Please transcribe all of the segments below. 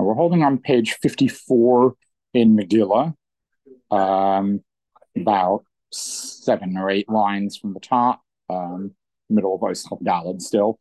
we're holding on page 54 in Megillah, about 7 or 8 lines from the top, middle of Oschav Daled still.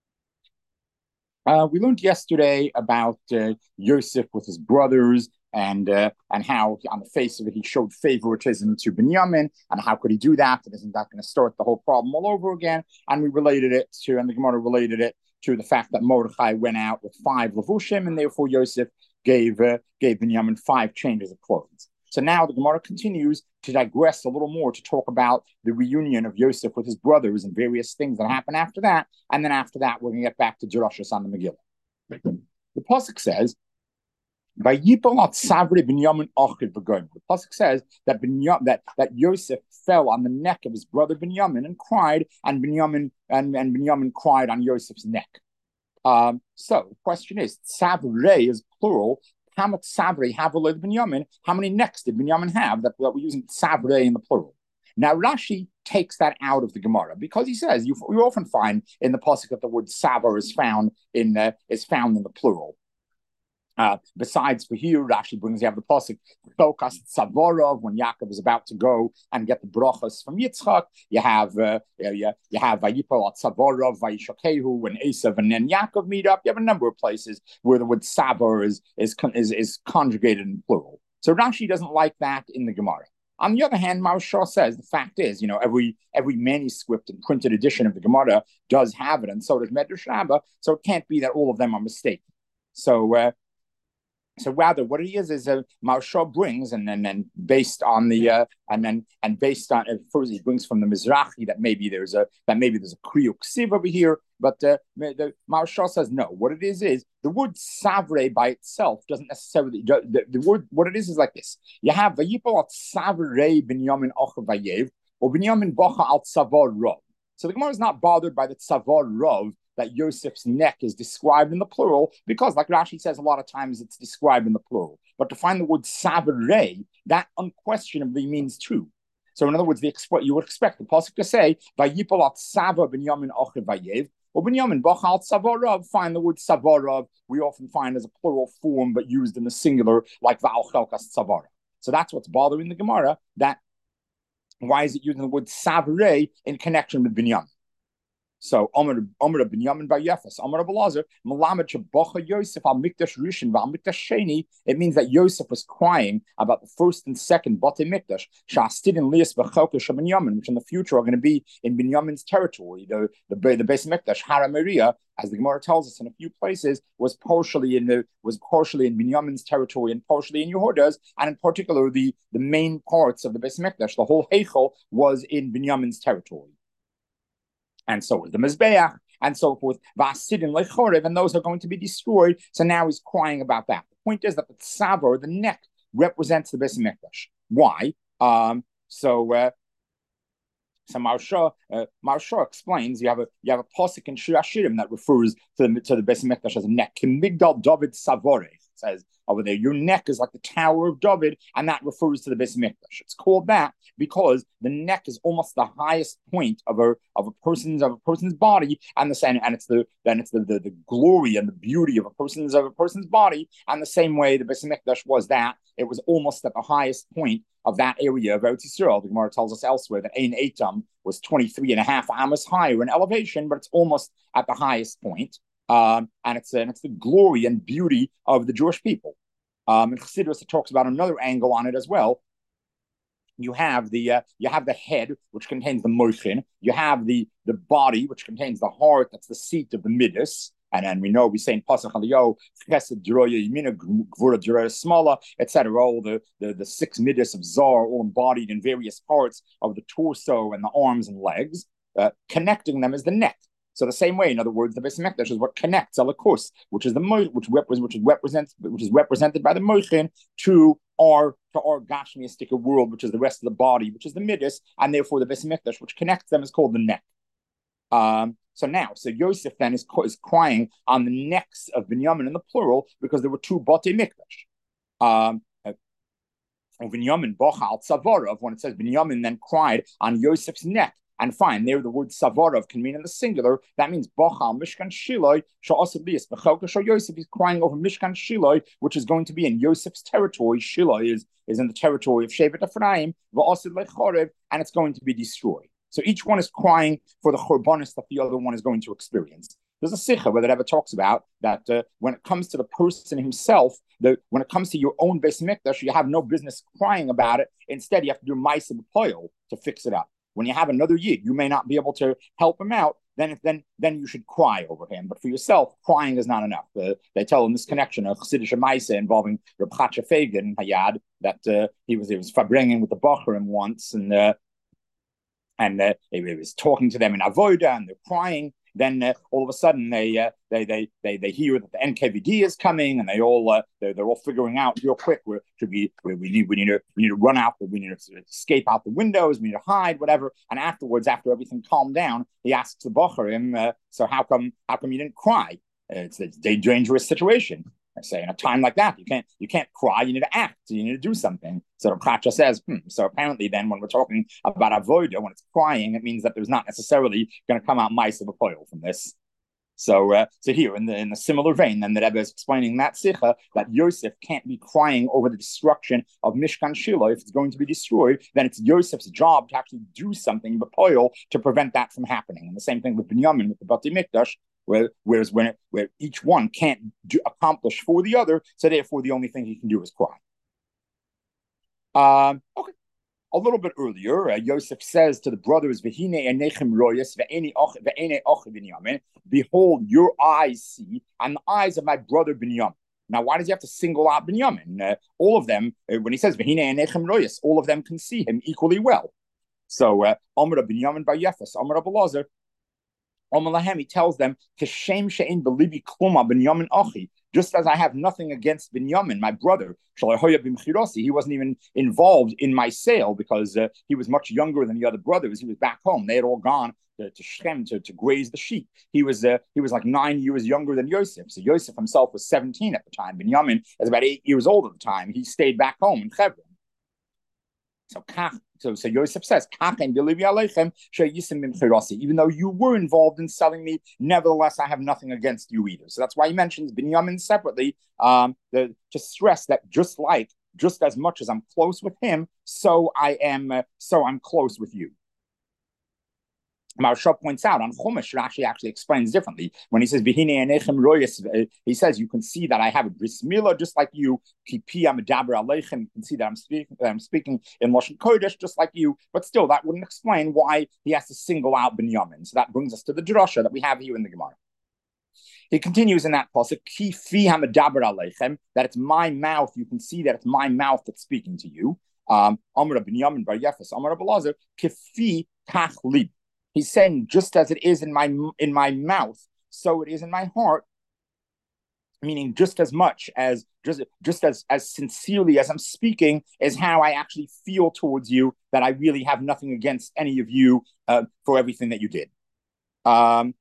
We learned yesterday about Yosef with his brothers and how on the face of it he showed favoritism to Binyamin, and how could he do that? And isn't that going to start the whole problem all over again? And we related it to, and the Gemara related it to the fact that Mordechai went out with 5 levushim, and therefore Yosef gave Binyamin 5 changes of clothes. So now the Gemara continues to digress a little more to talk about the reunion of Yosef with his brothers and various things that happen after that. And then after that, we're going to get back to Jerushas on the Megillah. The pasuk says, the pasuk says that Yosef fell on the neck of his brother Binyamin and cried, and Binyamin cried on Yosef's neck. So the question is, Tzavrei is plural. How much Tzavrei have Binyamin? How many necks did Binyamin have that we're using Tzavrei in the plural? Now Rashi takes that out of the Gemara because he says you often find in the pasuk that the word Savar is found in the plural. Besides for here, Rashi brings, you have the pasuk Chokas Tzavorov when Yaakov is about to go and get the brachas from Yitzchak. You have Vayipol at Tzavorov Vayishakehu when Esav and then Yaakov meet up. You have a number of places where the word Savar is conjugated in plural. So Rashi doesn't like that in the Gemara. On the other hand, Maharsha says the fact is, every manuscript and printed edition of the Gemara does have it, and so does Medrash Rabbah. So it can't be that all of them are mistaken. So rather, what it is Maharsha brings, and then based on the based on first he brings from the Mizrahi that maybe there's a kriyuk siv over here, but the Maharsha says no. What it is the word savre by itself doesn't necessarily the word. What it is like this: you have vayipol at savre binyamin ochav vayev or binyamin bocha al tzavar rov. So the Gemara is not bothered by the tzavar rov that Yosef's neck is described in the plural, because like Rashi says, a lot of times it's described in the plural. But to find the word savarei, that unquestionably means 2. So in other words, you would expect the pasuk to say, Vayipolat Sava Binyamin Ochev Vayev, or Binyamin Bachal Savarov, find the word Savarov, we often find as a plural form, but used in the singular, like Val Chelkas Savara. So that's what's bothering the Gemara, that why is it using the word savarei in connection with Binyamin? So Omer Binyamin bar Yefes, Omer Abelazar, Malamed Shabocha Yosef al Mikdash Rishon val Mikdash Sheni. It means that Yosef was crying about the first and second Batei Mikdash, Shastid and Lias B'Chelka Binyamin, which in the future are going to be in Binyamin's territory. The Beis Mikdash, Hara Moriah, as the Gemara tells us in a few places, was partially in Binyamin's territory and partially in Yehuda's, and in particular the main parts of the Beis Mikdash, the whole Heichel was in Binyamin's territory. And so was the Mizbeach, and so forth. Vasidin lechorev, and those are going to be destroyed. So now he's crying about that. The point is that the tzavar, the neck, represents the Beis Mikdash. Why? So Maharsha explains you have a pasuk in Shir Hashirim that refers to the Beis Mikdash as a neck. Kimigdal David Savore. It says over there, your neck is like the Tower of David, and that refers to the Beis Mikdash. It's called that because the neck is almost the highest point of a person's body, and it's the glory and the beauty of a person's body. And the same way the Beis Mikdash was that, it was almost at the highest point of that area of Eretz Yisrael. The Gemara tells us elsewhere that Ein Eitam was 23.5 amos higher in elevation, but it's almost at the highest point. And it's the glory and beauty of the Jewish people. In Chassidus, it talks about another angle on it as well. You have the head, which contains the moichin. You have the body, which contains the heart. That's the seat of the midas. And then we say in Pasach Aliyo, Chesed Jeroya Yemina, Gvura Jeroya Smala, etc. All the 6 midas of Zar, all embodied in various parts of the torso and the arms and legs. Connecting them is the neck. So the same way, in other words, the Beis Mikdash is what connects Alakus, which is represented by the Moichin to our Gashmiistic world, which is the rest of the body, which is the Midas, and therefore the Beis Mikdash, which connects them, is called the neck. So Yosef then is crying on the necks of Binyamin in the plural because there were 2 Batei Mikdash. Binyamin Bochal Tzavarov, when it says Binyamin then cried on Yosef's neck. And fine, there the word savarov can mean in the singular. That means Bochal Mishkan Shiloi Sha'asabiyas Bechelka Shal Yosef. He's crying over Mishkan Shiloi, which is going to be in Yosef's territory. Shiloi is in the territory of Shevet Ephraim, Va'asid Lechorev, and it's going to be destroyed. So each one is crying for the churbanos that the other one is going to experience. There's a sikha where it ever talks about that when it comes to the person himself, when it comes to your own Beis Mikdash, you have no business crying about it. Instead, you have to do ma'aseh b'poil to fix it up. When you have another yid, you may not be able to help him out. Then you should cry over him. But for yourself, crying is not enough. They tell in this connection of Chassidish ma'aseh involving Reb Chatzah Feigen Hayad that he was farbrengen with the Bachurim once, and he was talking to them in avoda, and they're crying. Then all of a sudden they hear that the NKVD is coming, and they're all figuring out real quick we need to run out, we need to escape out the windows, we need to hide, whatever. And afterwards, after everything calmed down, he asks the Bachurim, so how come you didn't cry? It's a dangerous situation. I say in a time like that, you can't cry. You need to act. You need to do something. So the Pracha says, so apparently then when we're talking about avoda, when it's crying, it means that there's not necessarily going to come out ma'aseh b'poil from this. So here in the similar vein, then the Rebbe is explaining that sikha that Yosef can't be crying over the destruction of Mishkan Shiloh. If it's going to be destroyed, then it's Yosef's job to actually do something b'poil to prevent that from happening. And the same thing with Binyamin with the Bati Mikdash. Where each one can't accomplish for the other, so therefore the only thing he can do is cry. Okay. A little bit earlier, Yosef says to the brothers, "V'hine enechem royas ve'ene och Binyamin. Behold, your eyes see, and the eyes of my brother Binyamin." Now, why does he have to single out Binyamin? All of them, when he says "V'hine enechem royas," all of them can see him equally well. So, Amar Binyamin bar Yefes, Amar Abelazar. He tells them, just as I have nothing against Binyamin, my brother, he wasn't even involved in my sale because he was much younger than the other brothers. He was back home. They had all gone to Shechem to graze the sheep. He was like 9 years younger than Yosef. So Yosef himself was 17 at the time. Binyamin was about 8 years old at the time. He stayed back home in Hebron. So Yosef says, even though you were involved in selling me, nevertheless, I have nothing against you either. So that's why he mentions Binyamin separately to stress that just as much as I'm close with him, so I'm close with you. Maharsha points out on Chumash, Rashi actually explains differently. When he says, he says, you can see that I have a bris milah just like you. You can see that I'm speaking in Lashon Kodesh just like you. But still, that wouldn't explain why he has to single out Binyamin. So that brings us to the drasha that we have here in the Gemara. He continues in that pasuk, that it's my mouth. You can see that it's my mouth that's speaking to you. Amar Binyamin bar Yefes, Amar Abelazar, kifi kach lib. He's saying, just as it is in my mouth, so it is in my heart. Meaning, just as much as just as sincerely as I'm speaking is how I actually feel towards you. That I really have nothing against any of you for everything that you did. The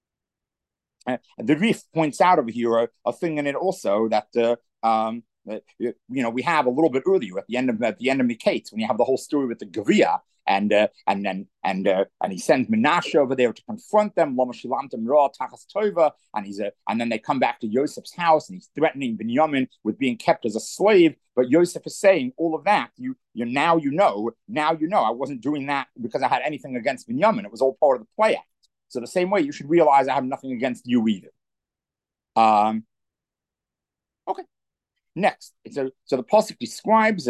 Rif points out over here a thing in it also that we have a little bit earlier at the end of Miketz when you have the whole story with the Gavia. And he sends Menashe over there to confront them. And then they come back to Yosef's house, and he's threatening Binyamin with being kept as a slave. But Yosef is saying all of that. Now you know. I wasn't doing that because I had anything against Binyamin. It was all part of the play act. So the same way, you should realize I have nothing against you either. Okay. Next, so the pasuk describes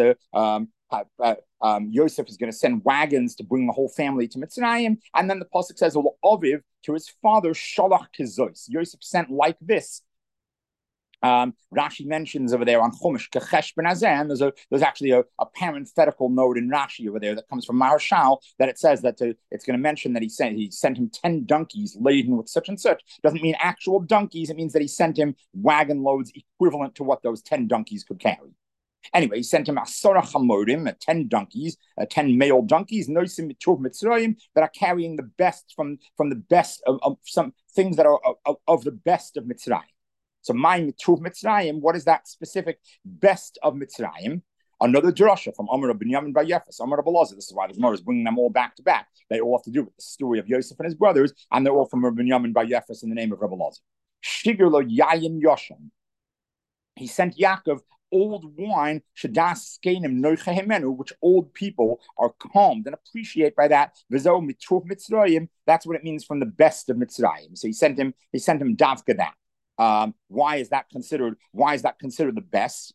Yosef is going to send wagons to bring the whole family to Mitzrayim, and then the pasuk says, "Aviv to his father shalach kizois." Yosef sent like this. Rashi mentions over there on Chumash kechesh ben Azen. There's actually a parenthetical note in Rashi over there that comes from Maharshal that it says that it's going to mention that he sent him 10 donkeys laden with such and such. Doesn't mean actual donkeys. It means that he sent him wagon loads equivalent to what those 10 donkeys could carry. Anyway, he sent him Asara Chamorim, 10 donkeys, 10 male donkeys, Noisim Mitruv Mitzrayim, that are carrying the best from the best of some things that are of the best of Mitzrayim. So my Mitruv Mitzrayim, what is that specific best of Mitzrayim? Another drasha from Amar Binyamin Bar Yefes, Amar Abelazar. This is why the Gemara is bringing them all back to back. They all have to do with the story of Yosef and his brothers, and they're all from Binyamin Bar Yefes in the name of Rabbi Elazar. Shigur lo yayin yoshan. He sent Yaakov old wine, shadas skenim noicha hemenu, which old people are calmed and appreciate by that. V'zo mitruv Mitzrayim. That's what it means from the best of Mitzrayim. So he sent him davka that. Why is that considered the best?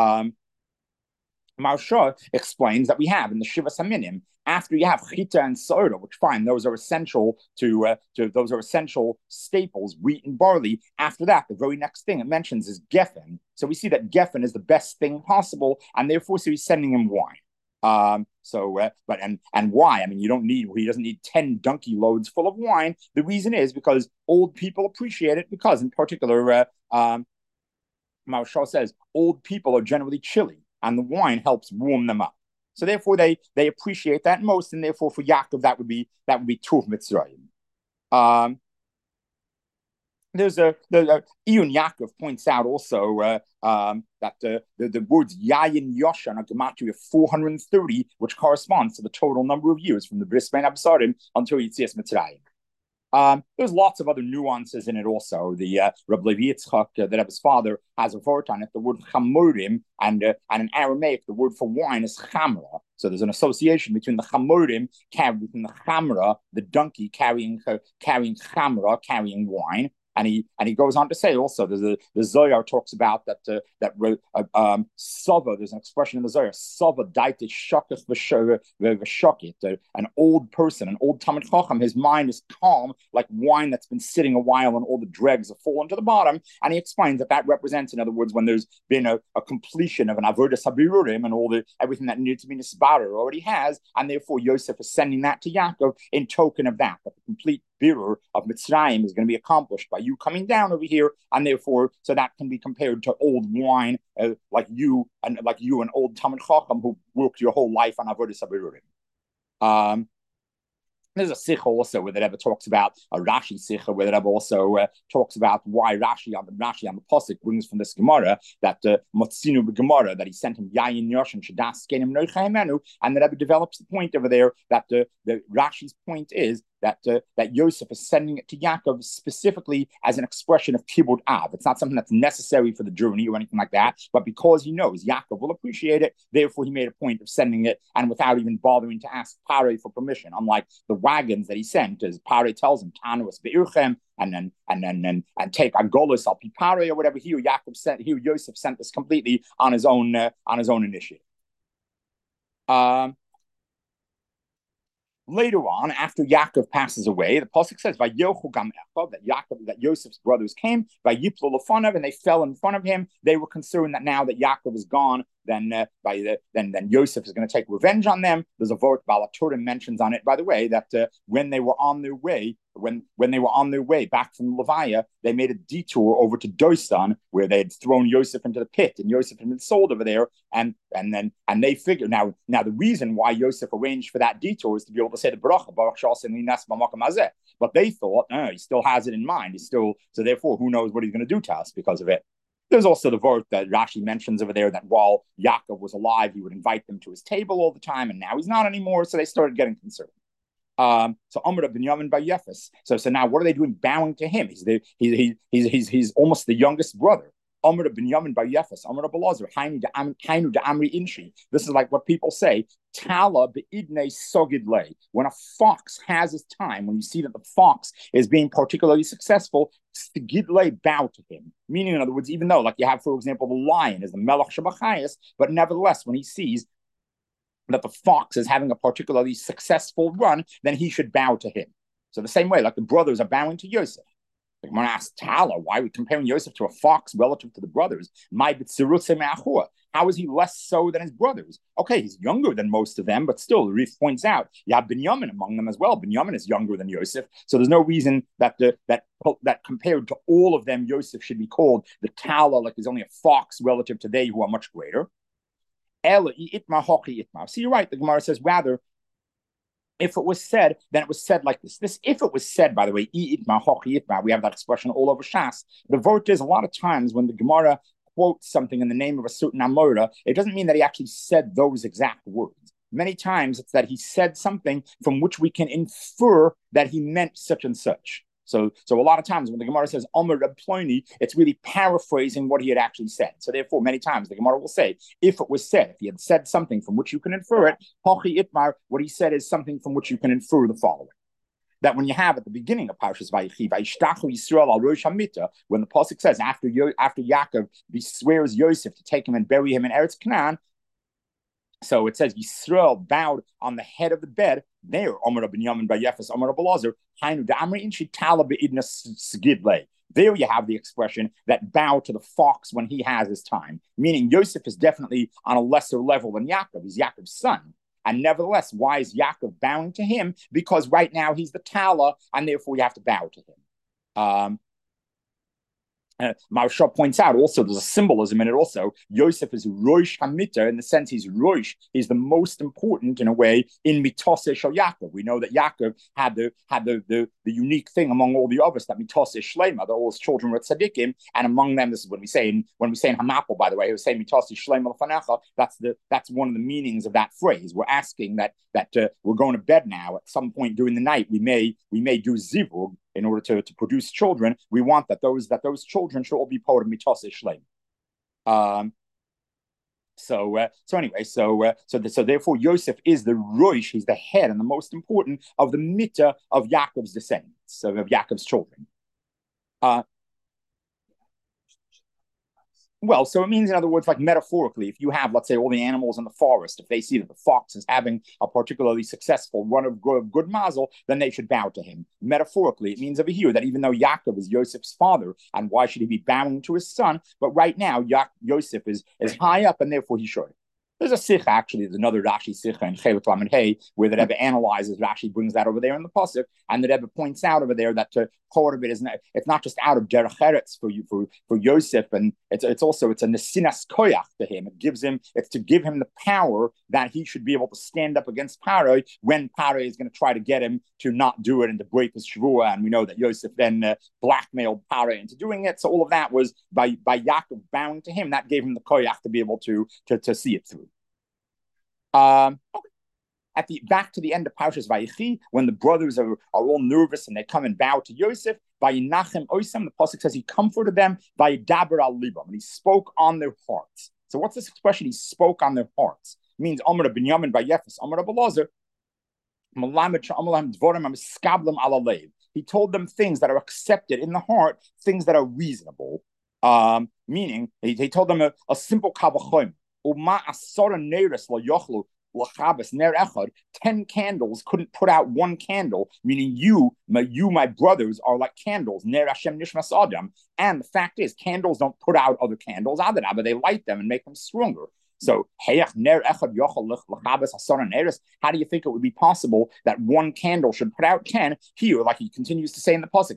Marsha explains that we have in the Shiva Saminim, after you have chita and soda, which fine, those are essential those are essential staples, wheat and barley. After that, the very next thing it mentions is geffen. So we see that geffen is the best thing possible, and therefore, so he's sending him wine. Why? I mean, he doesn't need 10 donkey loads full of wine. The reason is because old people appreciate it, because in particular, Marsha says old people are generally chilly, and the wine helps warm them up. So therefore, they appreciate that most, and therefore for Yaakov that would be Tuv Mitzrayim. There's Iyun Yaakov points out also that the words Yayin Yoshan are gematria of 430, which corresponds to the total number of years from the Bris Ben Absarim until Yitzias Mitzrayim. There's lots of other nuances in it also. The Rabbi Levi Yitzchak, the Rebbe's father, has a word on it, the word chamorim, and in Aramaic, the word for wine is chamra. So there's an association between the chamorim, between the chamra, the donkey carrying chamra, carrying wine. And he goes on to say also, the Zohar talks about that Sava. There's an expression in the Zohar, Sava daite shakach v'shokit. An old person, an old Talmid Chacham, his mind is calm like wine that's been sitting a while and all the dregs have fallen to the bottom. And he explains that represents, in other words, when there's been a completion of an avodas habirurim and everything that needed to be nisbarer already has, and therefore Yosef is sending that to Yaakov in token of that the complete birur of Mitzrayim is going to be accomplished by you coming down over here, and therefore, so that can be compared to old wine, like you, an old Talmid Chacham who worked your whole life on avodas habirurim. There's a sikha also where the Rebbe talks about a Rashi sikha, where the Rebbe also talks about why Rashi on the pasuk brings from this Gemara that Motzinu Gemara that he sent him Yayin Yosh and Shadas Kenim Noicha Hemenu, and the Rebbe develops the point over there that the Rashi's point is that Yosef is sending it to Yaakov specifically as an expression of Kibbud Av. It's not something that's necessary for the journey or anything like that, but because he knows Yaakov will appreciate it, therefore he made a point of sending it, and without even bothering to ask Parei for permission. Unlike the wagons that he sent, as Parei tells him, Tanuas Be'irchem, and take Agolos al Pipare or whatever. Here Yosef sent this completely on his own initiative. Later on, after Yaakov passes away, the pasuk says, that Yosef's brothers came, and they fell in front of him. They were concerned that now that Yaakov is gone, then Yosef is going to take revenge on them. There's a vote Balaturim mentions on it, by the way, that when they were on their way back from Levaya, they made a detour over to Dosan, where they had thrown Yosef into the pit, and Yosef had been sold over there. And they figured now the reason why Yosef arranged for that detour is to be able to say the bracha Baruch Shas and Linas B'Makom Hazeh. But they thought, no, he still has it in mind. So therefore, who knows what he's going to do to us because of it. There's also the word that Rashi mentions over there that while Yaakov was alive, he would invite them to his table all the time, and now he's not anymore. So they started getting concerned. So Amr Binyamin Bar Yefes. So now what are they doing? Bowing to him. He's almost the youngest brother. Amr Binyamin Bar Yefes. Amr Belazar. Hainu de Amri Inshi. This is like what people say. Tala beidnei sogid lei. When a fox has his time, when you see that the fox is being particularly successful, Gidlei bow to him. Meaning, in other words, even though, like you have, for example, the lion is the Melech Shabachayas, but nevertheless, when he sees that the fox is having a particularly successful run, then he should bow to him. So the same way, like the brothers are bowing to Yosef. Like, I'm going to ask Tala, why are we comparing Yosef to a fox relative to the brothers? How is he less so than his brothers? Okay, he's younger than most of them, but still, the Rif points out, you have Binyamin among them as well. Binyamin is younger than Yosef, so there's no reason that compared to all of them, Yosef should be called the Tala, like he's only a fox relative to they who are much greater. So you're right, the Gemara says, rather, if it was said, then it was said like this. If it was said, by the way, we have that expression all over Shas. The vote is a lot of times when the Gemara quotes something in the name of a certain Amora, it doesn't mean that he actually said those exact words. Many times it's that he said something from which we can infer that he meant such and such. So a lot of times when the Gemara says Omer Reb Ploni, it's really paraphrasing what he had actually said. So therefore, many times the Gemara will say, if it was said, if he had said something from which you can infer it, Hachi Itmar, what he said is something from which you can infer the following. That when you have at the beginning of Parshas Vayechi, Vayishtachu Yisrael al Rosh Hamita, when the pasuk says after Yaakov swears Yosef to take him and bury him in Eretz Canaan, so it says Yisrael bowed on the head of the bed. There, Omer Binyamin Bayefes, Omer Belazar, Hainu Damri Inshi Tala Beidna Sgidle. There you have the expression that bow to the fox when he has his time, meaning Yosef is definitely on a lesser level than Yaakov. He's Yaakov's son. And nevertheless, why is Yaakov bowing to him? Because right now he's the Tala, and therefore you have to bow to him. Maharsha points out also there's a symbolism in it also. Yosef is Rosh Hamita in the sense he's Rosh. He's the most important in a way in Mitoseh Shel Yaakov. We know that Yaakov had the unique thing among all the others that Mitoseh Shlema, that all his children were tzaddikim, and among them, this is when we say in Hamapol, by the way, he was saying Mitoseh Shlema L'fanecha. That's one of the meanings of that phrase. We're asking that we're going to bed now. At some point during the night, we may do zivug in order to produce children. We want that those children should all be part of Mitoseh Shleim. So therefore Yosef is the Rosh, he's the head and the most important of the Mitta of Yaakov's descendants, of Yaakov's children. Well, so it means, in other words, like metaphorically, if you have, let's say, all the animals in the forest, if they see that the fox is having a particularly successful run of good mazel, then they should bow to him. Metaphorically, it means over here that even though Yaakov is Yosef's father, and why should he be bowing to his son? But right now, Yosef is high up, and therefore he should. There's a sikha, actually, there's another Rashi sikha in Chelik Lamed Hey, where the Rebbe analyzes, Rashi brings that over there in the pasuk, and the Rebbe points out over there that part of it is it's not just out of derech eretz for Yosef, and it's a nesinas koyach to him. It's to give him the power that he should be able to stand up against Paroi when Paroi is going to try to get him to not do it and to break his shvua, and we know that Yosef then blackmailed Paroi into doing it. So all of that was by Yaakov bowing to him, that gave him the koyach to be able to see it through. Okay. Back to the end of Parshas Vayechi, when the brothers are all nervous and they come and bow to Yosef, Vayinachem Oisam, the pasuk says he comforted them, Vayidaber al libam, and he spoke on their hearts. So what's this expression? He spoke on their hearts. It means Omer Binyamin Bayefes, Omer Belazar, he told them things that are accepted in the heart, things that are reasonable. Meaning, he told them a simple kavachim. 10 candles couldn't put out one candle, meaning you, my brothers, are like candles. Ner Hashem nishmas adam. And the fact is, candles don't put out other candles, but they light them and make them stronger. So, how do you think it would be possible that one candle should put out 10? Here, like he continues to say in the pasuk,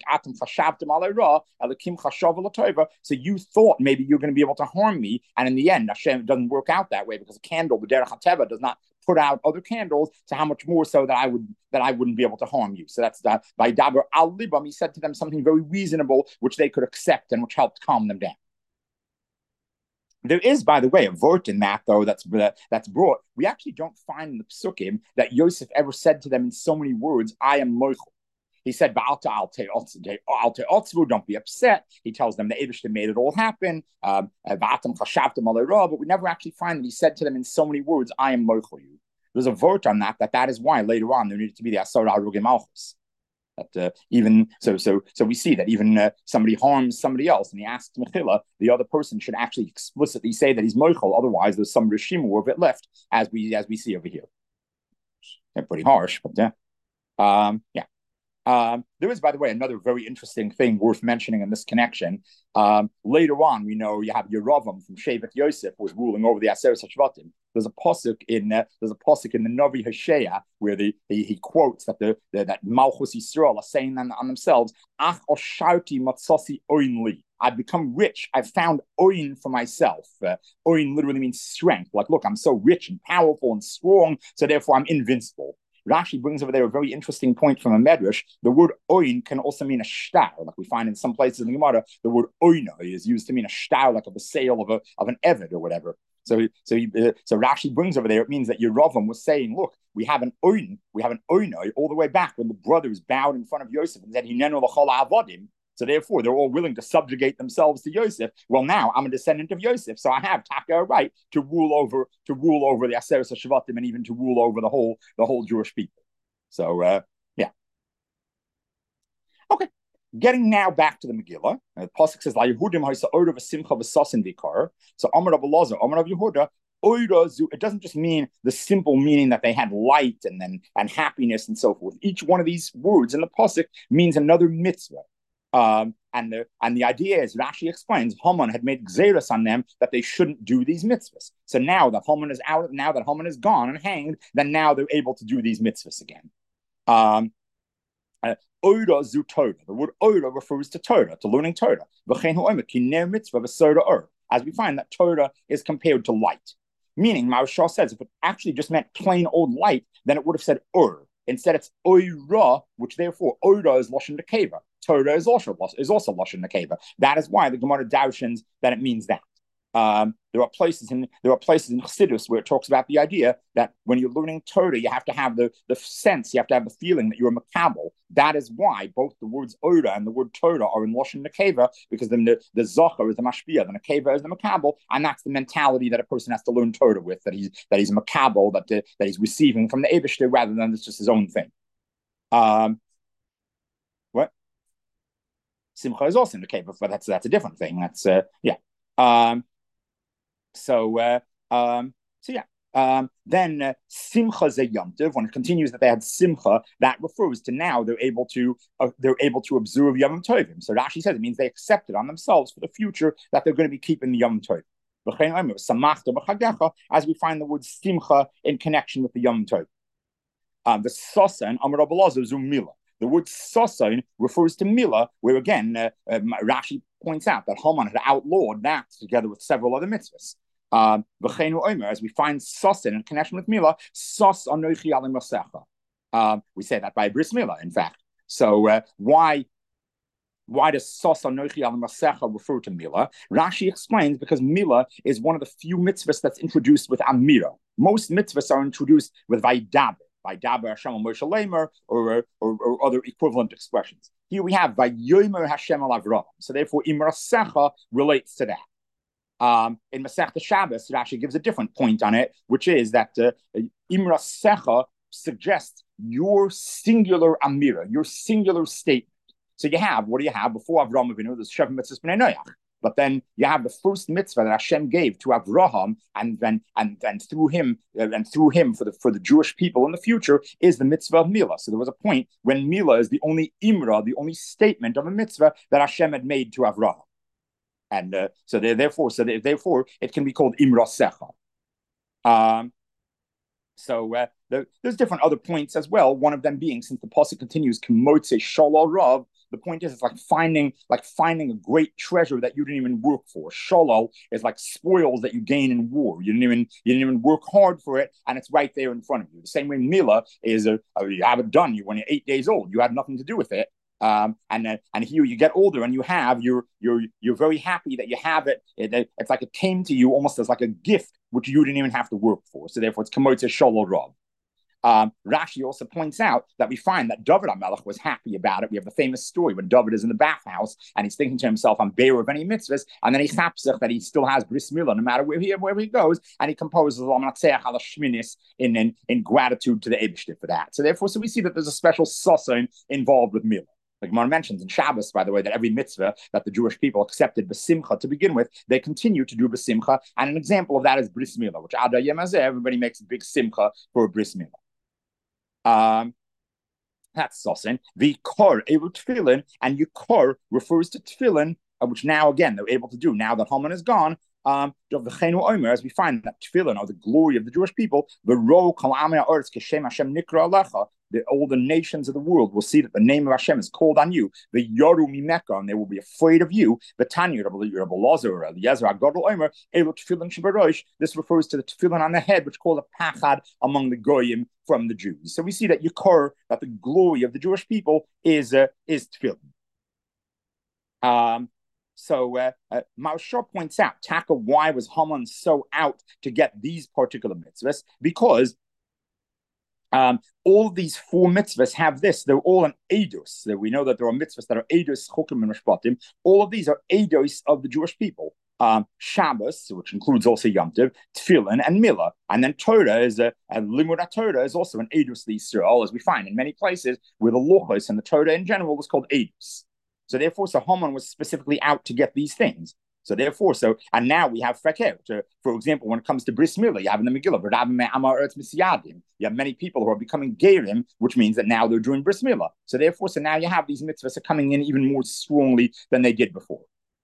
so you thought maybe you're going to be able to harm me, and in the end, Hashem doesn't work out that way, because a candle, the derech hateva, does not put out other candles. So how much more so that I wouldn't be able to harm you? So that's by daber al libam. He said to them something very reasonable, which they could accept and which helped calm them down. There is, by the way, a vort in that, though, that's brought. We actually don't find in the psukim that Yosef ever said to them in so many words, I am moichel. He said, don't be upset. He tells them the Eibishter made it all happen. But we never actually find that he said to them in so many words, I am moichel you. There's a vort on that is why later on there needed to be the Asar Arugim Malchus. That even so we see that even somebody harms somebody else and he asks Mechila, the other person should actually explicitly say that he's moichel. Otherwise, there's some rishima of it left, as we see over here. They're pretty harsh, but yeah. There is, by the way, another very interesting thing worth mentioning in this connection. Later on, we know you have Yeravam from Shevet Yosef was ruling over the Aseret HaShvatim. There's a pasuk in the Navi Hosea where he quotes that Malchus Yisrael are saying on themselves, Ach osharti matzasi oin li. I've become rich. I've found oin for myself. Oin literally means strength. Like, look, I'm so rich and powerful and strong, so therefore I'm invincible. Rashi brings over there a very interesting point from a medrash. The word oin can also mean a shtar, like we find in some places in the Gemara. The word oina is used to mean a shtar, like of a sale of an eved or whatever. So Rashi brings over there, it means that Yeravam was saying, look, we have an oinoi all the way back when the brothers bowed in front of Yosef and said, Hinenu l'chol ha'avodim. So therefore, they're all willing to subjugate themselves to Yosef. Well, now I'm a descendant of Yosef, so I have taka right to rule over the Aseres HaShavatim and even to rule over the whole Jewish people. So yeah, okay. Getting now back to the Megillah, the pasuk says, "La Yehudim ha'isa oida v'simcha v'sasin v'ikar." So Amar Rabbi Elazar, Amar Rabbi Yehuda, it doesn't just mean the simple meaning that they had light and happiness and so forth. Each one of these words in the pasuk means another mitzvah. And the idea is, Rashi explains, Haman had made gzeras on them that they shouldn't do these mitzvahs. So now that Haman is out, now that Haman is gone and hanged, then now they're able to do these mitzvahs again. Oida zu Torah. The word Oida refers to Torah, to learning Torah. As we find that Torah is compared to light. Meaning, Maharsha says, if it actually just meant plain old light, then it would have said Instead, it's Oira, which therefore Oida is Lashon Nekeva. Torah is also Lashon Nekeva. That is why the Gemara darshans that it means that. There are places in Chassidus where it talks about the idea that when you're learning Torah, you have to have the sense, you have to have the feeling that you're a makabel. That is why both the words Oda and the word Torah are in Lashon Nekeva, because then the Zachar is the Mashpia, the Nekeva is the makabel, and that's the mentality that a person has to learn Torah with, that he's a makabel, that he's receiving from the Eibishter rather than it's just his own thing. What? Simcha is also in Nekeva, but that's a different thing. That's yeah. Then simcha ze yomtiv. When it continues that they had simcha, that refers to now they're able to observe Yom Tovim. So Rashi says it means they accepted on themselves for the future that they're going to be keeping the Yom Tovim. As we find the word simcha in connection with the Yom Tovim. The sosan Amar Rabbi Elazar zu milah. The word sosan refers to milah, where again Rashi points out that Haman had outlawed that together with several other mitzvahs. As we find sosin in connection with milah, sos anochi alim masecha. We say that by bris milah, in fact. So why does sos anochi alim masecha refer to milah? Rashi explains because milah is one of the few mitzvahs that's introduced with amira. Most mitzvahs are introduced with vaydaber. Vaydaber Hashem al Moshe Leimer, or other equivalent expressions. Here we have Vayomer Hashem al Avram. So therefore, Imrasecha relates to that. In Masechta Shabbos, it actually gives a different point on it, which is that Imrasecha suggests your singular amira, your singular statement. So what do you have before Avram Avinu? There's Sheva Mitzvahs B'nai Noach. But then you have the first mitzvah that Hashem gave to Avraham, and then through him for the Jewish people in the future is the mitzvah of milah. So there was a point when milah is the only imra, the only statement of a mitzvah that Hashem had made to Avraham, and therefore it can be called imra secha. There's different other points as well. One of them being, since the pasuk continues, K'motze shalal rav. The point is, it's like finding a great treasure that you didn't even work for. Shalal is like spoils that you gain in war. You didn't even work hard for it, and it's right there in front of you. The same way milah is you have it done. When you're 8 days old, you had nothing to do with it. And here you get older and you're very happy that you have it. It's like it came to you almost as like a gift, which you didn't even have to work for. So therefore, it's K'motze shalal rav. Rashi also points out that we find that David HaMelech was happy about it. We have the famous story when David is in the bathhouse and he's thinking to himself, I'm bare of any mitzvahs, and then he's chapsach that he still has bris milah no matter where he goes, and he composes in gratitude to the Eibishter for that. So therefore, we see that there's a special sasan involved with milah. Like Gemara mentions in Shabbos, by the way, that every mitzvah that the Jewish people accepted b'simcha to begin with, they continue to do b'simcha, and an example of that is bris milah, which Ad Hayom Hazeh, everybody makes a big simcha for a bris milah. That's sosin. The kor able tefillin, and yikor refers to tefillin, which now again they're able to do now that Haman is gone. As we find that tefillin are the glory of the Jewish people. The ro kol amei ha'aretz kashem Hashem nikra alecha. all the nations of the world will see that the name of Hashem is called on you, the Yoru Mimeka, and they will be afraid of you. The Tanya, Rabbi Lazar, Eliezer, Agadol Omer, Elo Tefillin Shabarosh. This refers to the tefillin on the head, which is called a pachad among the goyim from the Jews. So we see that Yikor, that the glory of the Jewish people is tefillin. Maharsha points out, Taka, why was Haman so out to get these particular mitzvahs? Because all of these four mitzvahs have this. They're all an edus. We know that there are mitzvahs that are edus, chukim, and mishpatim. All of these are edus of the Jewish people. Shabbos, which includes also Yom Tov, Tefillin, and Milah. And then Torah is Limud Torah is also an edus l'Yisrael, as we find in many places where the Luchos and the Torah in general was called edus. So therefore, Haman was specifically out to get these things. And now we have Feker. For example, when it comes to Bris Milah, you have in the Megillah, you have many people who are becoming Gerim, which means that now they're doing Bris Milah. So now you have these mitzvahs are coming in even more strongly than they did before.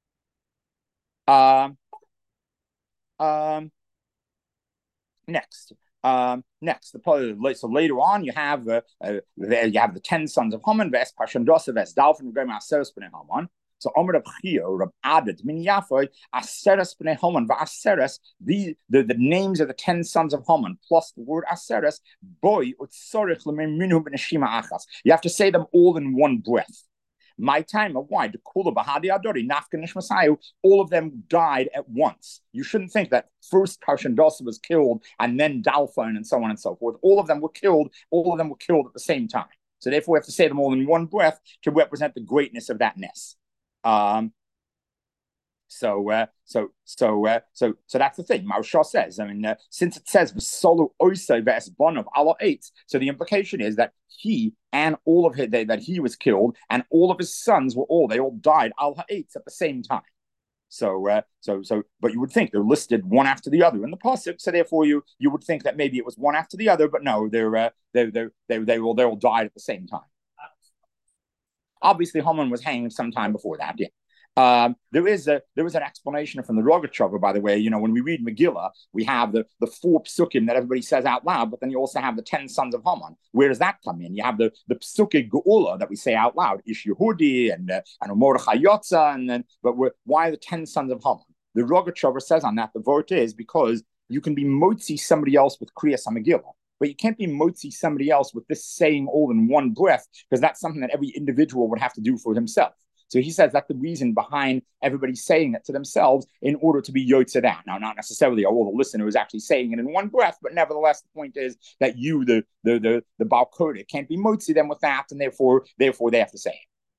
Next. So later on, you have the 10 sons of Haman, Ves Pashandosa, Ves Dalfin, Gema Aseres Bnei Haman. So Omer Rab Chio, Rab Adad, Min Yafoi, Aseres Bnei Haman, Va'aseres, the names of the 10 sons of Haman, plus the word Aseres, boy, Utzorich Leminu B'neshima Achas. You have to say them all in one breath. My time of why? All of them died at once. You shouldn't think that first Parshandosa was killed and then Dalphon and so on and so forth. All of them were killed at the same time. So therefore we have to say them all in one breath to represent the greatness of that ness. So that's the thing. Maharsha says, since it says v'solu oisei ve'esbonav ala eitz, so the implication is that he and all of that he was killed, and all of his sons they all died al ha'etz at the same time. But you would think they're listed one after the other in the pasuk. So therefore, you would think that maybe it was one after the other, but no, they all died at the same time. Obviously, Haman was hanged sometime before that. Yeah. There is an explanation from the Rogatchover, by the way. When we read Megillah, we have the 4 psukim that everybody says out loud, but then you also have the 10 sons of Haman. Where does that come in? You have the psuke Geula that we say out loud, Ish Yehudi and Mordechai Yotza, but why the 10 sons of Haman? The Rogatchover says on that the vote is because you can be motzi somebody else with Kriyas HaMegillah, but you can't be motzi somebody else with this saying all in one breath, because that's something that every individual would have to do for himself. So he says that's the reason behind everybody saying it to themselves in order to be yotze that. Now, not necessarily all the listener is actually saying it in one breath, but nevertheless, the point is that you, the Baal Kodesh, can't be motzi them with that, and therefore they have to say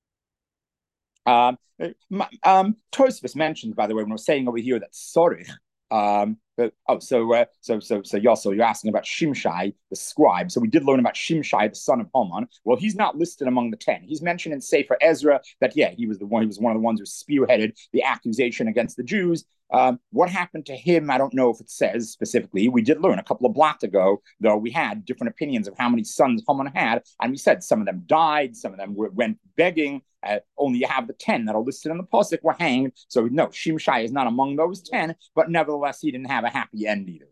it. Tosfos mentions, by the way, when we're saying over here that sorich. You're asking about Shimshai, the scribe. So we did learn about Shimshai, the son of Haman. Well, he's not listed among the 10. He's mentioned in Sefer Ezra that, he was one of the ones who spearheaded the accusation against the Jews. What happened to him, I don't know if it says specifically. We did learn a couple of blocks ago, though, we had different opinions of how many sons Haman had, and we said some of them died, some of them went begging. Only you have the 10 that are listed in the pasuk were hanged. So no, Shimshai is not among those 10, but nevertheless, he didn't have a happy end either.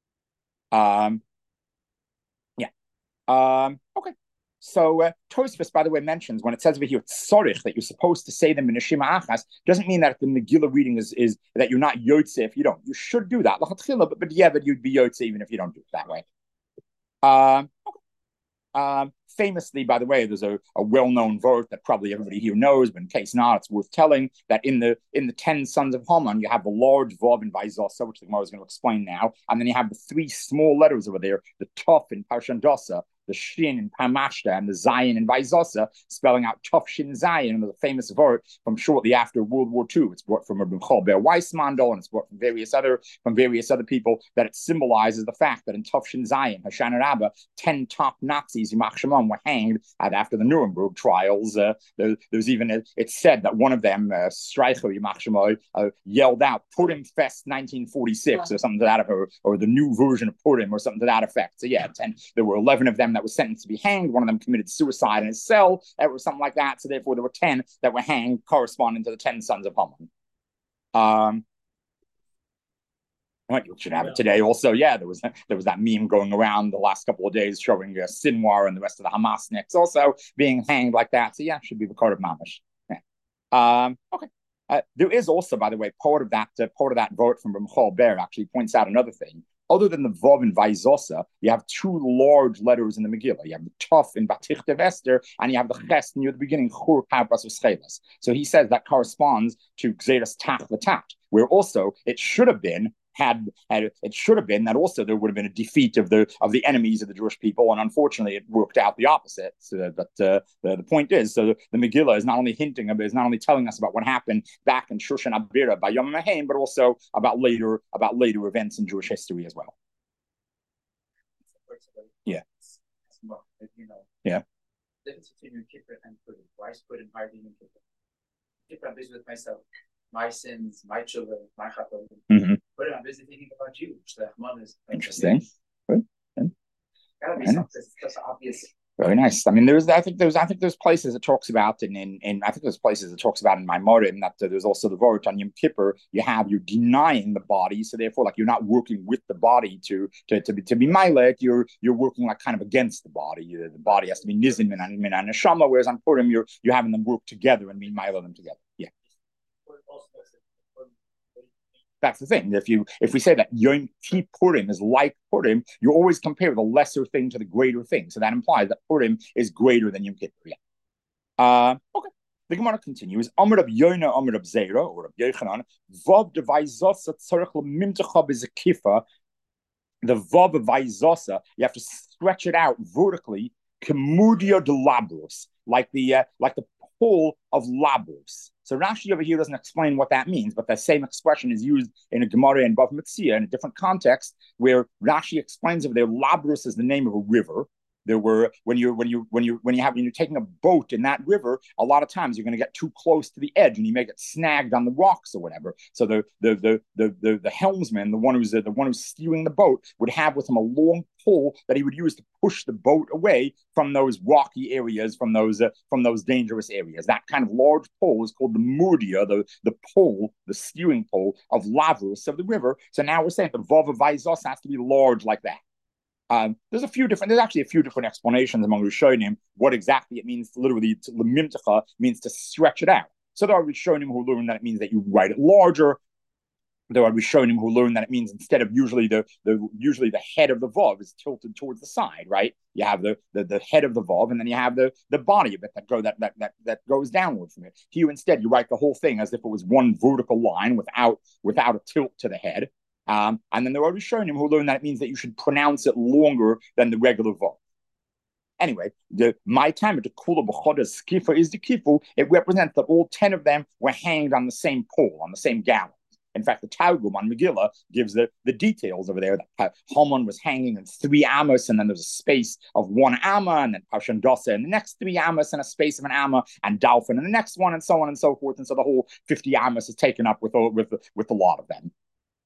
Okay. So Tosfos, by the way, mentions when it says over here tzorich that you're supposed to say them in Neshima Achas, doesn't mean that the Megillah reading is that you're not yotze if you don't. You should do that, but you'd be yotze even if you don't do it that way. Famously, by the way, there's a well-known verse that probably everybody here knows, but in case not, it's worth telling that in the 10 sons of Haman, you have the large Vav in Vayzosa, which the Gemara is going to explain now, and then you have the 3 small letters over there, the Tuf in Parshandosa, the Shin in Pamashta, and the Zion in Vayzosa, spelling out Tuf Shin Zion. And there's a famous verse from shortly after World War II. It's brought from Rabbi Cholber Weissmandel, and it's brought from various other people, that it symbolizes the fact that in Tuf Shin Zion, Hoshana Rabbah, 10 top Nazis, Yimach Shemam, were hanged after the Nuremberg trials. There's even, it's said that one of them, Streicher, Yimach Shemam, yelled out, Purim Fest 1946, or something to that effect, or the new version of Purim, or something to that effect. So there were 11 of them that was sentenced to be hanged. One of them committed suicide in his cell, or something like that. So therefore, there were 10 that were hanged, corresponding to the 10 sons of Haman. Well, you should have it today. Also, yeah, there was that meme going around the last couple of days showing Sinwar and the rest of the Hamasniks also being hanged like that. So yeah, should be the code of Mamish. Yeah. Okay. There is also, by the way, part of that vote from Ramchal Ber actually points out another thing. Other than the Vav and Vaizosa, you have two large letters in the Megillah. You have the Tuf in Batichte Vester, and you have the Ches near the beginning, Chur Pavras V'Scheles. So he says that corresponds to Gzeras Tach V'Tat, where also it should have been that also there would have been a defeat of the enemies of the Jewish people, and unfortunately it worked out the opposite. So, but the point is, so the Megillah is not only telling us about what happened back in Shushan Abira by Yom Mahaim, but also about later events in Jewish history as well. Yeah. Yeah. The difference between Yom Kippur and Purim. Why is Purim higher than Yom Kippur? Kippur, I'm busy with myself, my sins, my children, my chapel. But I'm busy thinking about you. The Haman is interesting. Good. Gotta be something that's obvious. Very nice. I mean, I think there's places it talks about in I think there's places it talks about in Maimorim that there's also the vote on Yom Kippur. You're denying the body, so therefore, like, you're not working with the body to be milet. You're working like kind of against the body. The body has to be nizin and neshama, whereas on Purim you're having them work together and be milet them together. Yeah. That's the thing. If we say that Yom Kippurim is like Purim, you always compare the lesser thing to the greater thing. So that implies that Purim is greater than Yom Kippur. Yeah. Okay. The Gemara continues. Amar Rab Yonah, Amar Rab Zera, or Rab Yochanan, Vav devaizasa tzarich l'mimtecha b'zekifa. The Vav of Vaizasa, you have to stretch it out vertically, kemudia de labros, like the pole of labros. So Rashi over here doesn't explain what that means, but the same expression is used in a Gemara and Bava Metzia in a different context, where Rashi explains over there labros is the name of a river. There were when you're taking a boat in that river, a lot of times you're going to get too close to the edge and you may get snagged on the rocks or whatever. So the helmsman, the one who's steering the boat, would have with him a long pole that he would use to push the boat away from those rocky areas, from those dangerous areas. That kind of large pole is called the murdia, the pole, the steering pole of Lavros of the river. So now we're saying the Vav Vaizos has to be large like that. There's actually a few different explanations among Rishonim what exactly it means. Literally, lemimtecha means to stretch it out. So there are Rishonim who learn that it means that you write it larger. There are Rishonim who learn that it means instead of usually the head of the vav is tilted towards the side, right? You have the head of the vav, and then you have the body of it that goes downward from it. Here instead, you write the whole thing as if it was one vertical line without a tilt to the head. And then there are Rishonim who learn that it means that you should pronounce it longer than the regular vav. Anyway, my time at the Kula B'chodas Skifa is the Kifu. It represents that all 10 of them were hanged on the same pole, on the same gallows. In fact, the Targum on Megillah gives the details over there that Haman was hanging in 3 amos, and then there's a space of 1 amma, and then Parshandasa in the next 3 amos, and a space of an amma, and Dalphin in the next one, and so on and so forth. And so the whole 50 amos is taken up with a lot of them.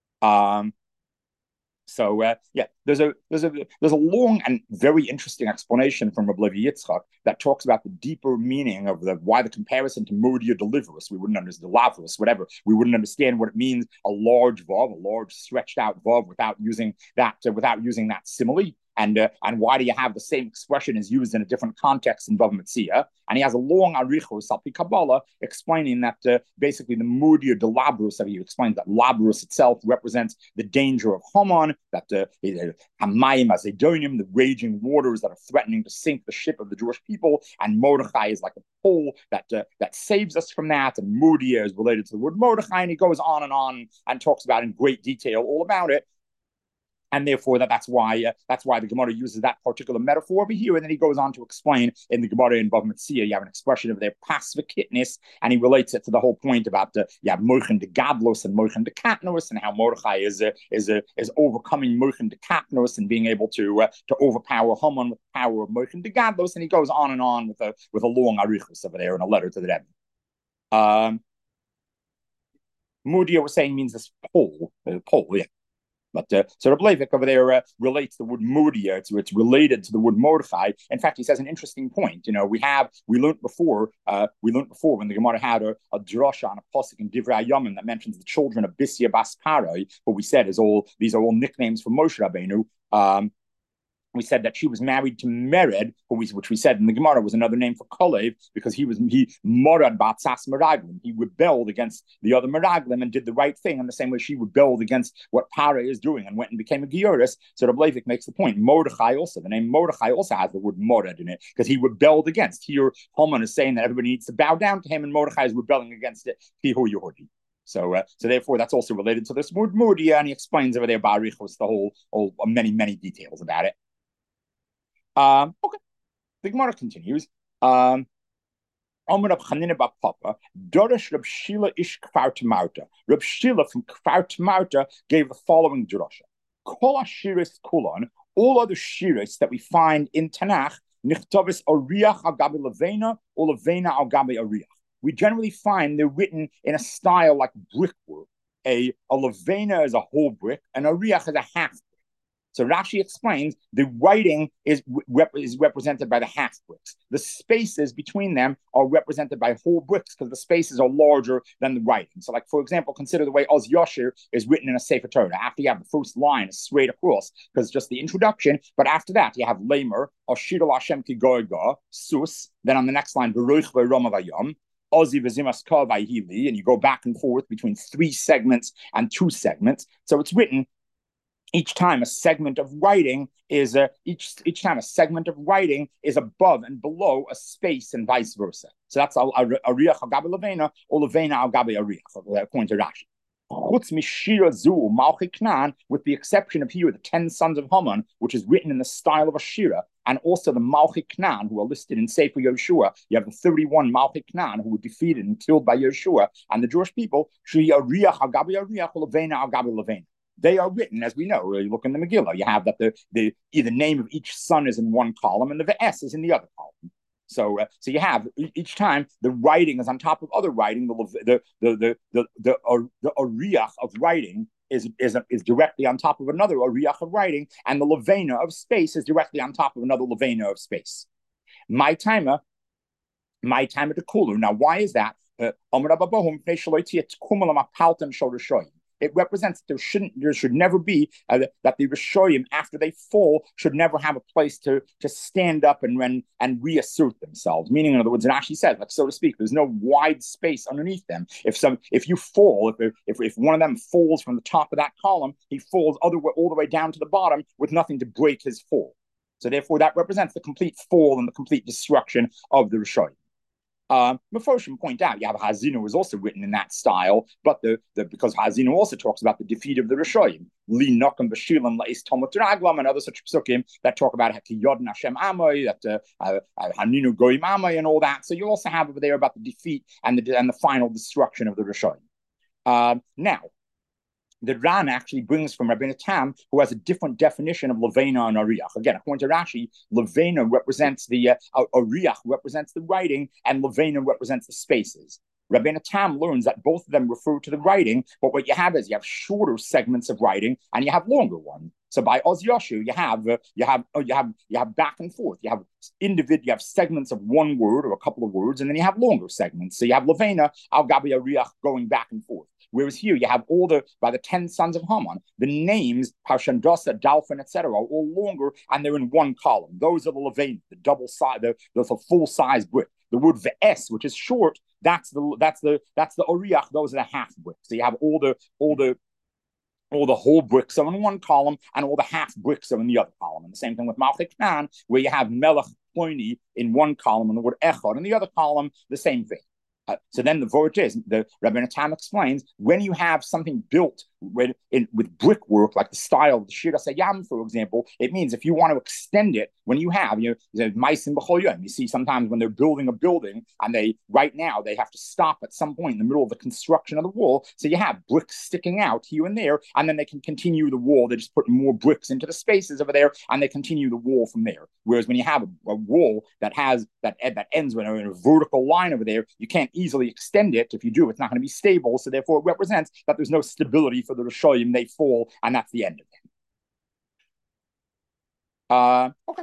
There's a long and very interesting explanation from Rabbi Levi Yitzchak that talks about the deeper meaning of why the comparison to Murdia deliverus. We wouldn't understand the Lavros, whatever. We wouldn't understand what it means, a large vav, a large stretched out vav, without using that simile. And why do you have the same expression is used in a different context in Bava Metzia? And he has a long arichos Salpi Kabbalah explaining that basically the Murdia de Labrus, he explains that Labrus itself represents the danger of Haman, that Hamayim Azedonim, the raging waters that are threatening to sink the ship of the Jewish people, and Mordechai is like a pole that saves us from that, and Murdia is related to the word Mordechai, and he goes on and talks about in great detail all about it. And therefore, that's why the Gemara uses that particular metaphor over here. And then he goes on to explain in the Gemara in Bava Metzia, you have an expression of their pasvikitness, and he relates it to the whole point about you have Mochen de Gadlos and Mochen de Katnos, and how Mordechai is overcoming Mochen de Katnos and being able to overpower Haman with the power of Mochen de Gadlos. And he goes on and on with a long arichus over there in a letter to the Rebbe. Murdia was saying means this pole, yeah. But so Reb Leivik over there relates the word Murdia. It's related to the word Mordechai. In fact, he says an interesting point. We learned before when the Gemara had a drasha on a pasuk in Divrei Yomim that mentions the children of Bisya Bas Parai. What we said is these are all nicknames for Moshe Rabbeinu. We said that she was married to Mered, which we said in the Gemara was another name for Kalev, because he morad batzas meraglim. He rebelled against the other meraglim and did the right thing in the same way she rebelled against what Pare is doing and went and became a Gioris. So Reb Leivik makes the point. Mordechai also, the name Mordechai also has the word morad in it because he rebelled against. Here, Haman is saying that everybody needs to bow down to him, and Mordechai is rebelling against it. Pihu Yehudi. So therefore, that's also related to this word Murdia, and he explains over there Barichos the whole many details about it. Okay, the Gemara continues. Omer Rab Chanina bar Papa, Dorish Rab Shila ish Kfar Tamarta. Rab Shila from Kfar Tamarta gave the following drasha: Kol Ashiris Kulon, all other shiris that we find in Tanakh, Nichtavis Ariach al Gabi Levena or Levena al Gabi Ariach. We generally find they're written in a style like brickwork. A Levena is a whole brick, and Ariach is a half. So Rashi explains the writing is represented by the half bricks. The spaces between them are represented by whole bricks because the spaces are larger than the writing. So, like for example, consider the way Oz Yashir is written in a Sefer Torah. After you have the first line straight across because it's just the introduction, but after that you have Lamer, Ashir Hashem Ki Goyga, Sus. Then on the next line, Beruch V'Roma Vayom. Ozi V'Zimas Kavayhili, and you go back and forth between 3 segments and 2 segments. So it's written. Each time a segment of writing is each time a segment of writing is above and below a space and vice versa. So that's Ariach al Gabi Levena or Levena al Gabi Ariach, according to Rashi. Chutz Mishira Zu Malchi Knan, with the exception of here the 10 sons of Haman, which is written in the style of a Shira, and also the Malchi Knan, who are listed in Sefer Yeshua. You have the 31 Malchi Knan who were defeated and killed by Yeshua and the Jewish people. Shi Ariach al Gabi Ariach or Levena al Gabi Levena. They are written, as we know. You look in the Megillah, you have that the name of each son is in one column and the V'es is in the other column. So you have each time the writing is on top of other writing. The Ariach of writing is directly on top of another Ariach of writing, and the Levena of space is directly on top of another Levena of space. My timer to Kulu. Now, why is that? It represents that there should never be that the Rishoyim, after they fall, should never have a place to stand up and reassert themselves. Meaning, in other words, Rashi says, like so to speak, there's no wide space underneath them. If you fall, if one of them falls from the top of that column, he falls all the way down to the bottom with nothing to break his fall. So therefore, that represents the complete fall and the complete destruction of the Rishoyim. Meforshim point out, Hazinu was also written in that style, but because Hazinu also talks about the defeat of the Rishoyim, Li Nokam Bashilam La'is Talmud Raglam, and other such psukim that talk about Hakiyod Hashem Amoy, that Haninu Goyim Amoy, and all that. So you also have over there about the defeat and the final destruction of the Rishoyim. Now, the Ran actually brings from Rabbeinu Tam, who has a different definition of Levena and Ariach. Again, according to Rashi, Levena represents the Ariach represents the writing, and Levena represents the spaces. Rabbeinu Tam learns that both of them refer to the writing, but what you have is you have shorter segments of writing and you have longer ones. So by Oz Yoshu, you have back and forth. You have segments of one word or a couple of words, and then you have longer segments. So you have Levena al Gabi Ariach going back and forth. Whereas here you have by the 10 sons of Haman, the names, Parshandosa, Dalphin, etc., are all longer and they're in one column. Those are the Levena, the double side, the full size brick. The word V'es, which is short, that's the Oriach, those are the half bricks. So you have all the whole bricks are in one column and all the half bricks are in the other column. And the same thing with Malchik Knan, where you have Melech Ploni in one column and the word Echad in the other column, the same thing. So then the vort is, the Rabbeinu Tam explains, when you have something built with brickwork, like the style of the Shir Hasayam, for example, it means if you want to extend it, when you have, Maisim B'chol Yom, you see sometimes when they're building a building, and they have to stop at some point in the middle of the construction of the wall, so you have bricks sticking out here and there, and then they can continue the wall. They just put more bricks into the spaces over there, and they continue the wall from there. Whereas when you have a wall that ends with a vertical line over there, you can't easily extend it. If you do, it's not going to be stable. So therefore, it represents that there's no stability for the Rishoyim. They fall, and that's the end of them. Okay.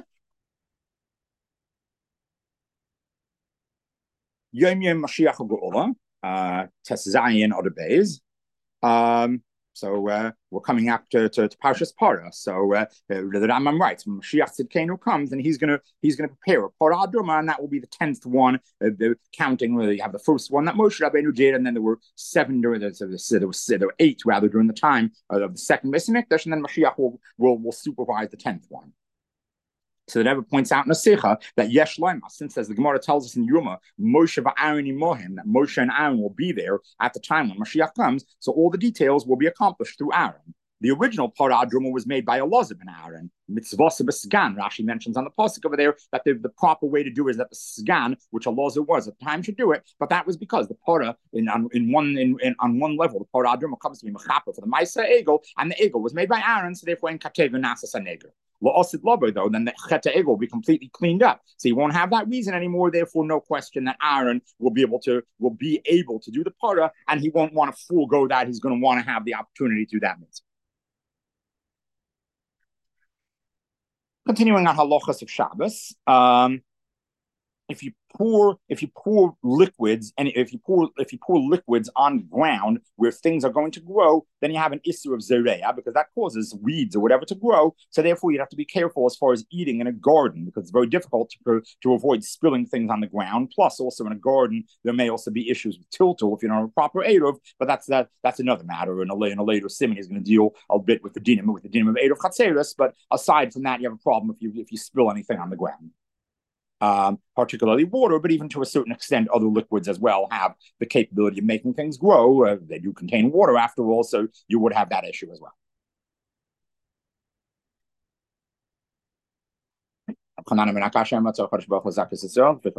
Yom Yom Mashiach Geula, Tes Zayin or the Beis. So we're coming up to Parshas Parah. So the Rambam writes, when Mashiach Tzidkenu comes, and he's gonna prepare a Parah Aduma, and that will be the 10th one. The counting where you have the first one that Moshe Rabbeinu did, and then there were 7 during there were 8 rather during the time of the second Beis Hamikdash, and then Mashiach will supervise the 10th one. So the Rebbe points out in the Sikha that Yesh Loima, since as the Gemara tells us in Yuma, Moshe v'Aaron imohim, that Moshe and Aaron will be there at the time when Mashiach comes, so all the details will be accomplished through Aaron. The original Parah Aduma was made by Elazar ben Aaron. Mitzvah b'sgan. Rashi mentions on the pasuk over there that the proper way to do it is that the sgan, which Elazar was at the time, should do it. But that was because the Parah on one level, the Parah Aduma comes to be mechaper for the Maisa Egel, and the Egel was made by Aaron, so therefore in Kateva Nasas Haneger. La'osid Lobo, though, then the Cheta Egel will be completely cleaned up. So you won't have that reason anymore. Therefore, no question that Aaron will be able to do the Parah, and he won't want to forego that. He's going to want to have the opportunity to do that mitzvah. Continuing on halachas of Shabbos, if you pour liquids and if you pour liquids on ground where things are going to grow, then you have an issue of zereya because that causes weeds or whatever to grow. So therefore, you'd have to be careful as far as eating in a garden because it's very difficult to avoid spilling things on the ground. Plus, also in a garden, there may also be issues with tiltul if you don't have a proper eruv. But that's another matter. In a later simon is going to deal a bit with the dinim of eruv chatzeris. But aside from that, you have a problem if you spill anything on the ground. Particularly water, but even to a certain extent, other liquids as well have the capability of making things grow. They do contain water after all, so you would have that issue as well.